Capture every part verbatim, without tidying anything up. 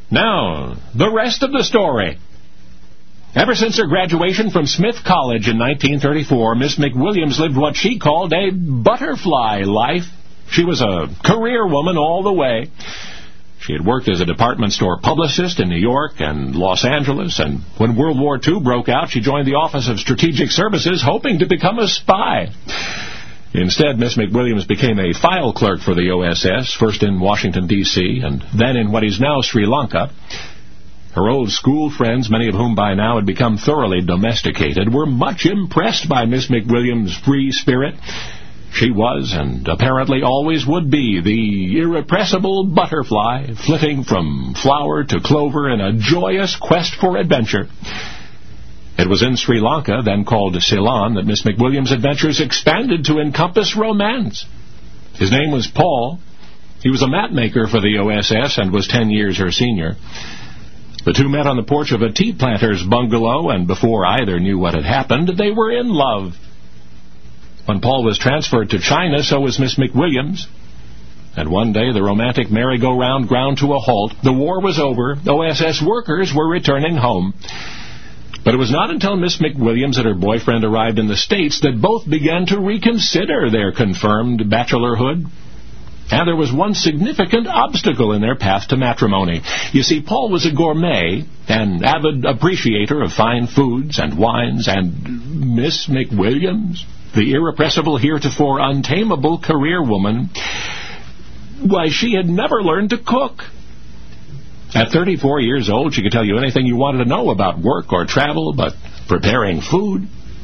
Now, the rest of the story. Ever since her graduation from Smith College in nineteen thirty-four, Miss McWilliams lived what she called a butterfly life. She was a career woman all the way. She had worked as a department store publicist in New York and Los Angeles, and when World War Two broke out, she joined the Office of Strategic Services, hoping to become a spy. Instead, Miss McWilliams became a file clerk for the O S S, first in Washington, D C, and then in what is now Sri Lanka. Her old school friends, many of whom by now had become thoroughly domesticated, were much impressed by Miss McWilliams' free spirit. She was, and apparently always would be, the irrepressible butterfly, flitting from flower to clover in a joyous quest for adventure. It was in Sri Lanka, then called Ceylon, that Miss McWilliams' adventures expanded to encompass romance. His name was Paul. He was a mapmaker for the O S S and was ten years her senior. The two met on the porch of a tea planter's bungalow, and before either knew what had happened, they were in love. When Paul was transferred to China, so was Miss McWilliams. And one day, the romantic merry-go-round ground to a halt. The war was over. O S S workers were returning home. But it was not until Miss McWilliams and her boyfriend arrived in the States that both began to reconsider their confirmed bachelorhood. And there was one significant obstacle in their path to matrimony. You see, Paul was a gourmet, an avid appreciator of fine foods and wines, and Miss McWilliams, the irrepressible, heretofore untamable career woman, why, she had never learned to cook. At thirty-four years old, she could tell you anything you wanted to know about work or travel, but preparing food.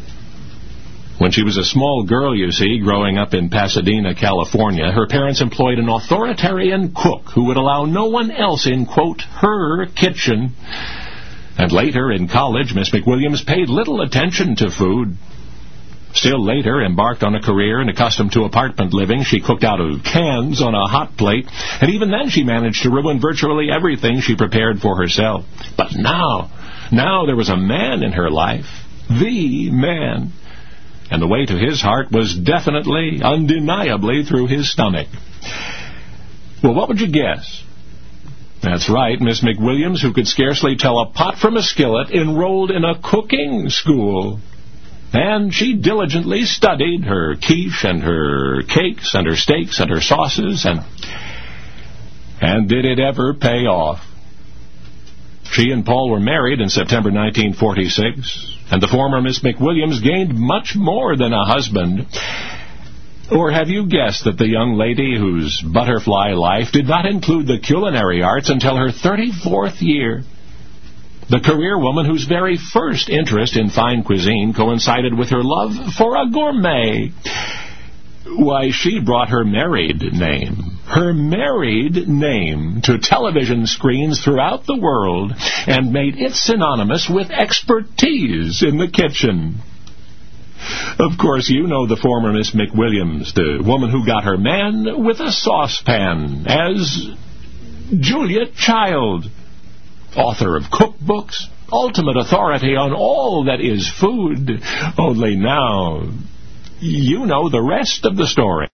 When she was a small girl, you see, growing up in Pasadena, California, her parents employed an authoritarian cook who would allow no one else in, quote, her kitchen. And later, in college, Miss McWilliams paid little attention to food. Still later, embarked on a career and accustomed to apartment living, she cooked out of cans on a hot plate, and even then she managed to ruin virtually everything she prepared for herself. But now, now there was a man in her life, the man. And the way to his heart was definitely, undeniably, through his stomach. Well, what would you guess? That's right, Miss McWilliams, who could scarcely tell a pot from a skillet, enrolled in a cooking school. And she diligently studied her quiche and her cakes and her steaks and her sauces, and and did it ever pay off? She and Paul were married in September nineteen forty-six, and the former Miss McWilliams gained much more than a husband. Or have you guessed that the young lady whose butterfly life did not include the culinary arts until her thirty-fourth year? The career woman whose very first interest in fine cuisine coincided with her love for a gourmet. Why, she brought her married name, her married name, to television screens throughout the world and made it synonymous with expertise in the kitchen. Of course, you know the former Miss McWilliams, the woman who got her man with a saucepan, as Julia Child, author of cookbooks, ultimate authority on all that is food. Only now, you know the rest of the story.